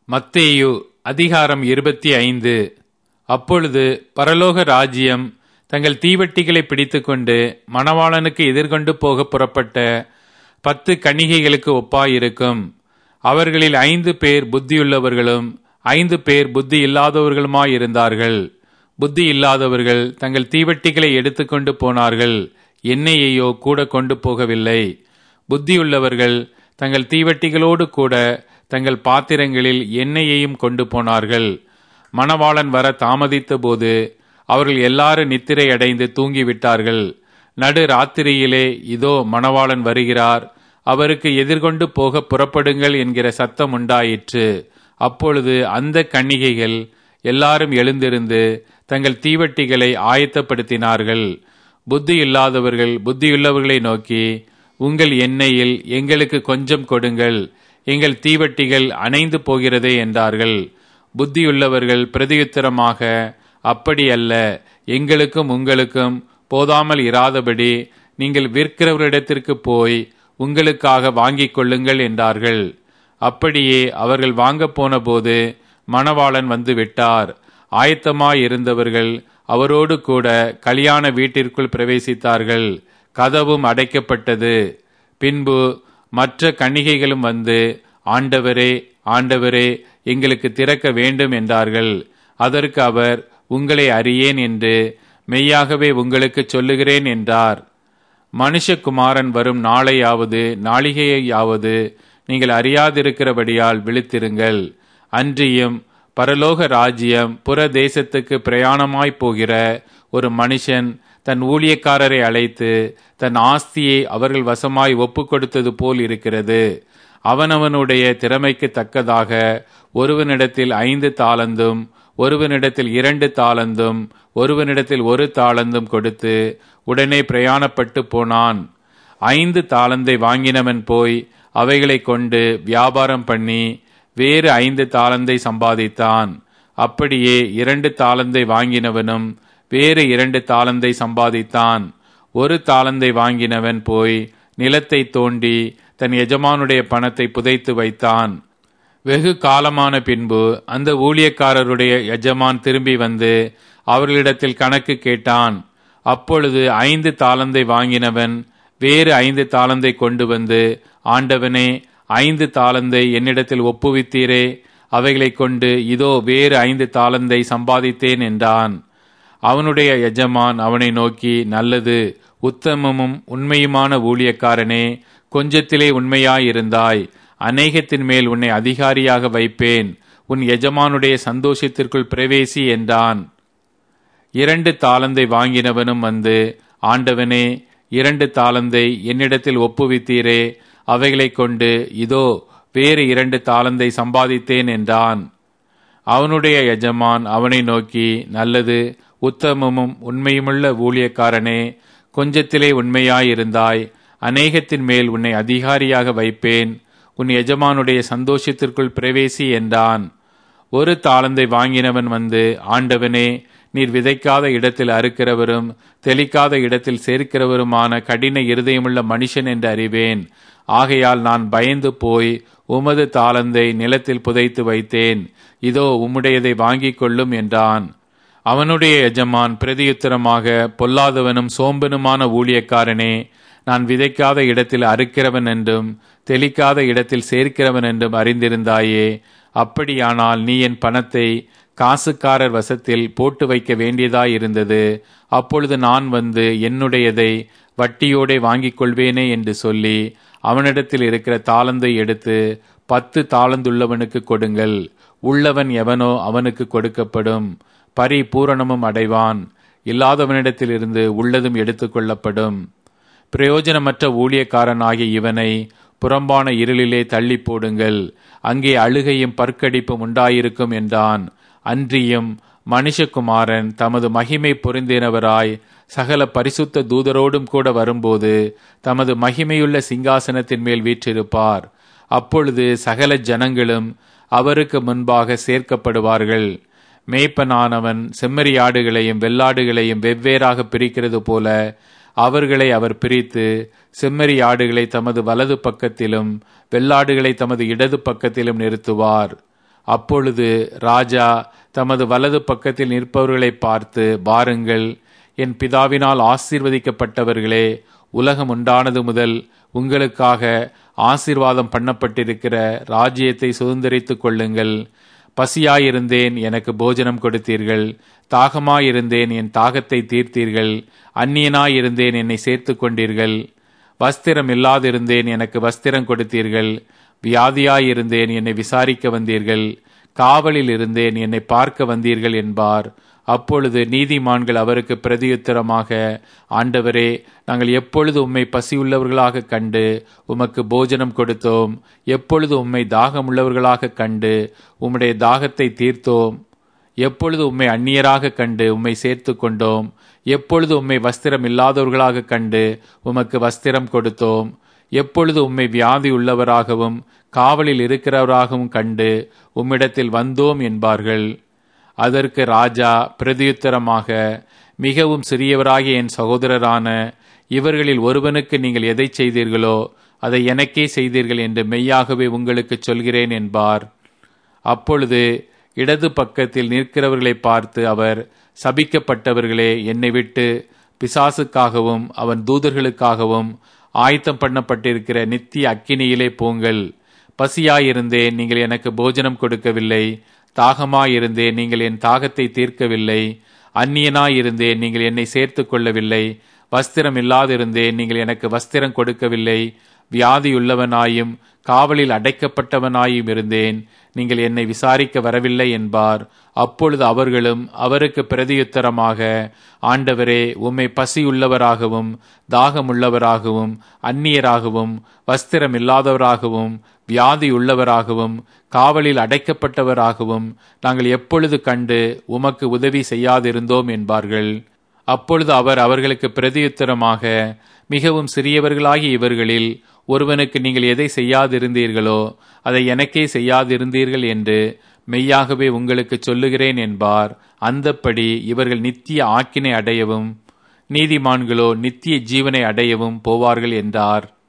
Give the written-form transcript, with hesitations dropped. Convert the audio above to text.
மத்தேயு அதிகாரம் 25. அப்பொழுது பரலோக ராஜ்யம் தங்கள் தீவட்டிகளை பிடித்துக்கொண்டு மணவாளனுக்கு எதிர்கொண்டு போக புறப்பட்ட 10 கன்னிகைகளுக்கு ஒப்பாயிருக்கும். அவர்களில் 5 பேர் புத்தியுள்ளவர்களும் 5 பேர் புத்தி இல்லாதவர்களுமாயிருந்தார்கள். புத்தி இல்லாதவர்கள் தங்கள் தீவட்டிகளை எடுத்துக்கொண்டு போனார்கள், எண்ணெயையோ கூட கொண்டு போகவில்லை. புத்தியுள்ளவர்கள் தங்கள் தீவட்டிகளோடு கூட தங்கள் பாத்திரங்களில் எண்ணெயையும் கொண்டு போனார்கள். மணவாளன் வர தாமதித்த போது அவர்கள் எல்லாரும் நித்திரை அடைந்து தூங்கிவிட்டார்கள். நடு ராத்திரியிலே, இதோ மணவாளன் வருகிறார், அவருக்கு எதிர்கொண்டு போக புறப்படுங்கள் என்கிற சத்தம் உண்டாயிற்று. அப்பொழுது அந்த கன்னிகைகள் எல்லாரும் எழுந்திருந்து தங்கள் தீவட்டிகளை ஆயத்தப்படுத்தினார்கள். புத்தி இல்லாதவர்கள் புத்தியுள்ளவர்களை நோக்கி, உங்கள் எண்ணெயில் எங்களுக்கு கொஞ்சம் கொடுங்கள், எங்கள் தீவட்டிகள் அணைந்து போகிறதே என்றார்கள். புத்தியுள்ளவர்கள் பிரதியுத்தரமாக, அப்படி அல்ல, எங்களுக்கும் உங்களுக்கும் போதாமல் இராதபடி நீங்கள் விற்கிறவரிடத்திற்கு போய் உங்களுக்காக வாங்கிக் கொள்ளுங்கள் என்றார்கள். அப்படியே அவர்கள் வாங்க போன போது மணவாளன் வந்து விட்டார். ஆயத்தமாயிருந்தவர்கள் அவரோடு கூட கல்யாண வீட்டிற்குள் பிரவேசித்தார்கள். கதவும் அடைக்கப்பட்டது. பின்பு மற்ற கன்னிகைகளும் வந்து, ஆண்டவரே, ஆண்டவரே, எங்களுக்கு திறக்க வேண்டும் என்றார்கள். அதற்கு அவர், உங்களை அறியேன் என்று மெய்யாகவே உங்களுக்கு சொல்லுகிறேன் என்றார். மனுஷகுமாரன் வரும் நாளையாவது நாளிகையாவது நீங்கள் அறியாதிருக்கிறபடியால் விழித்திருங்கள். அன்றியும் பரலோக ராஜ்யம் புற தேசத்துக்கு பிரயாணமாய்ப் போகிற ஒரு மனுஷன் தன் ஊழியக்காரரை அழைத்து தன் ஆஸ்தியை அவர்கள் வசமாய் ஒப்பு கொடுத்தது போல் இருக்கிறது. அவனவனுடைய திறமைக்கு தக்கதாக ஒருவனிடத்தில் 5 தாலந்தும் ஒருவனிடத்தில் 2 தாலந்தும் ஒருவனிடத்தில் 1 தாலந்தும் கொடுத்து உடனே பிரயாணப்பட்டு போனான். 5 தாலந்தை வாங்கினவன் போய் அவைகளை கொண்டு வியாபாரம் பண்ணி வேறு 5 தாலந்தை சம்பாதித்தான். அப்படியே 2 தாலந்தை வாங்கினவனும் வேறு 2 தாலந்தை சம்பாதித்தான். 1 தாலந்தை வாங்கினவன் போய் நிலத்தை தோண்டி தன் எஜமானுடைய பணத்தை புதைத்து வைத்தான். வெகு காலமான பின்பு அந்த ஊழியக்காரருடைய எஜமான் திரும்பி வந்து அவர்களிடத்தில் கணக்கு கேட்டான். அப்பொழுது 5 தாலந்தை வாங்கினவன் வேறு 5 தாலந்தை கொண்டு வந்து, ஆண்டவனே, 5 தாலந்தை என்னிடத்தில் ஒப்புவித்தீரே, அவைகளை கொண்டு இதோ வேறு 5 தாலந்தை சம்பாதித்தேன் என்றான். அவனுடைய எஜமான் அவனை நோக்கி, நல்லது, உத்தமமும் உண்மையுமான ஊழியக்காரனே, கொஞ்சத்திலே உண்மையாயிருந்தாய், அநேகத்தின் மேல் உன்னை அதிகாரியாக வைப்பேன், உன் எஜமானுடைய சந்தோஷத்திற்குள் பிரவேசி என்றான். 2 தாலந்தை வாங்கினவனும் வந்து, ஆண்டவனே, 2 தாலந்தை என்னிடத்தில் ஒப்புவித்தீரே, அவைகளை கொண்டு இதோ வேறு 2 தாலந்தை சம்பாதித்தேன் என்றான். அவனுடைய எஜமான் அவனை நோக்கி, நல்லது, உத்தமமும் உண்மையுமுள்ள ஊழியக்காரனே, கொஞ்சத்திலே உண்மையாயிருந்தாய், அநேகத்தின் மேல் உன்னை அதிகாரியாக வைப்பேன், உன் எஜமானுடைய சந்தோஷத்திற்குள் பிரவேசி என்றான். 1 தாலந்தை வாங்கினவன் வந்து, ஆண்டவனே, நீர் விதைக்காத இடத்தில் அறுக்கிறவரும் தெளிக்காத இடத்தில் சேர்க்கிறவருமான கடின இருதயமுள்ள மனுஷன் என்று அறிவேன். ஆகையால் நான் பயந்து போய் உமது தாலந்தை நிலத்தில் புதைத்து வைத்தேன். இதோ உம்முடையதை வாங்கிக் கொள்ளும் என்றான். அவனுடைய எஜமான் பிரதியுத்தரமாக, பொல்லாதவனும் சோம்பனுமான ஊழியக்காரனே, நான் விதைக்காத இடத்தில் அறுக்கிறவன் என்றும் தெளிக்காத இடத்தில் சேர்க்கிறவன் என்றும் அறிந்திருந்தாயே. அப்படியானால் நீ என் பணத்தை காசுக்காரர் வசத்தில் போட்டு வைக்க வேண்டியதாயிருந்தது. அப்பொழுது நான் வந்து என்னுடையதை வட்டியோடே வாங்கிக் கொள்வேனே என்று சொல்லி அவனிடத்தில் இருக்கிற தாலந்தை எடுத்து 10 தாலந்துள்ளவனுக்கு கொடுங்கள். உள்ளவன் எவனோ அவனுக்கு கொடுக்கப்படும், பரிபூரணமும் அடைவான். இல்லாதவனிடத்திலிருந்து உள்ளதும் எடுத்துக்கொள்ளப்படும். பிரயோஜனமற்ற ஊழியக்காரனாகிய இவனை புறம்பான இருளிலே தள்ளி போடுங்கள், அங்கே அழுகையும் பற்கடிப்பும் உண்டாயிருக்கும் என்றான். அன்றியும் மனுஷகுமாரன் தமது மகிமை பொருந்தினவராய் சகல பரிசுத்த தூதரோடும் கூட வரும்போது தமது மகிமையுள்ள சிங்காசனத்தின் மேல் வீற்றிருப்பார். அப்பொழுது சகல ஜனங்களும் அவருக்கு முன்பாக சேர்க்கப்படுவார்கள். மேய்ப்பனானவன் செம்மறியாடுகளையும் வெள்ளாடுகளையும் வெவ்வேறாக பிரிக்கிறது போல அவர்களை அவர் பிரித்து செம்மறியாடுகளை தமது வலது பக்கத்திலும் வெள்ளாடுகளை தமது இடது பக்கத்திலும் நிறுத்துவார். அப்பொழுது ராஜா தமது வலது பக்கத்தில் நிற்பவர்களை பார்த்து, பாருங்கள், என் பிதாவினால் ஆசீர்வதிக்கப்பட்டவர்களே, உலகம் உண்டானது முதல் உங்களுக்காக ஆசீர்வாதம் பண்ணப்பட்டிருக்கிற ராஜ்யத்தை சுதந்தரித்துக் கொள்ளுங்கள். பசியாயிருந்தேன், எனக்கு போஜனம் கொடுத்தீர்கள். தாகமாயிருந்தேன், என் தாகத்தை தீர்த்தீர்கள். அந்நியனாயிருந்தேன், என்னை சேர்த்து கொண்டீர்கள். வஸ்திரம் இல்லாதிருந்தேன், எனக்கு வஸ்திரம் கொடுத்தீர்கள். வியாதியாயிருந்தேன், என்னை விசாரிக்க வந்தீர்கள். காவலில் இருந்தேன், என்னை பார்க்க வந்தீர்கள் என்பார். அப்பொழுது நீதிமான்கள் அவருக்கு பிரதியுத்தரமாக, ஆண்டவரே, நாங்கள் எப்பொழுது உம்மை பசியுள்ளவர்களாக கண்டு உமக்கு போஜனம் கொடுத்தோம்? எப்பொழுது உம்மை தாகமுள்ளவர்களாக கண்டு உம்முடைய தாகத்தை தீர்த்தோம்? எப்பொழுது உம்மை அந்நியராக கண்டு உம்மை சேர்த்து கொண்டோம்? எப்பொழுது உம்மை வஸ்திரம் இல்லாதவர்களாக கண்டு உமக்கு வஸ்திரம் கொடுத்தோம்? எப்பொழுது உம்மை வியாதி உள்ளவராகவும் காவலில் இருக்கிறவராகவும் கண்டு உம்மிடத்தில் வந்தோம் என்பார்கள். அதற்கு ராஜா பிரதியுத்தரமாக, மிகவும் சிறியவராகிய என் சகோதரரான இவர்களில் ஒருவனுக்கு நீங்கள் எதை செய்தீர்களோ அதை எனக்கே செய்தீர்கள் என்று மெய்யாகவே உங்களுக்கு சொல்கிறேன் என்பார். அப்பொழுது இடது பக்கத்தில் நிற்கிறவர்களை பார்த்து அவர், சபிக்கப்பட்டவர்களே, என்னை விட்டு பிசாசுக்காகவும் அவன் தூதர்களுக்காகவும் ஆயத்தம் பண்ணப்பட்டிருக்கிற நித்திய அக்கினியிலே போங்கள். பசியாயிருந்தேன், நீங்கள் எனக்கு போஜனம் கொடுக்கவில்லை. தாகமாயிருந்தேன், நீங்கள் என் தாகத்தை தீர்க்கவில்லை. அந்நியனாயிருந்தேன், நீங்கள் என்னை சேர்த்து கொள்ளவில்லை. வஸ்திரம் இல்லாதிருந்தேன், நீங்கள் எனக்கு வஸ்திரம் கொடுக்கவில்லை. வியாதியுள்ளவனாயும் காவலில் அடைக்கப்பட்டவனாயும் இருந்தேன், நீங்கள் என்னை விசாரிக்க வரவில்லை என்பார். அப்பொழுது அவர்களும் அவருக்கு பிரதியுத்தரமாக, ஆண்டவரே, உம்மை பசியுள்ளவராகவும் தாகமுள்ளவராகவும் அந்நியராகவும் வஸ்திரம் இல்லாதவராகவும் வியாதி உள்ளவராகவும் காவலில் அடைக்கப்பட்டவராகவும் நாங்கள் எப்பொழுது கண்டு உமக்கு உதவி செய்யாதிருந்தோம் என்பார்கள். அப்பொழுது அவர் அவர்களுக்கு பிரதியுத்தரமாக, மிகவும் சிறியவர்களாகிய இவர்களில் ஒருவனுக்கு நீங்கள் எதை செய்யாதிருந்தீர்களோ அதை எனக்கே செய்யாதிருந்தீர்கள் என்று மெய்யாகவே உங்களுக்கு சொல்லுகிறேன் என்பார். அந்தப்படி இவர்கள் நித்திய ஆக்கினை அடையவும் நீதிமான்களோ நித்திய ஜீவனை அடையவும் போவார்கள் என்றார்.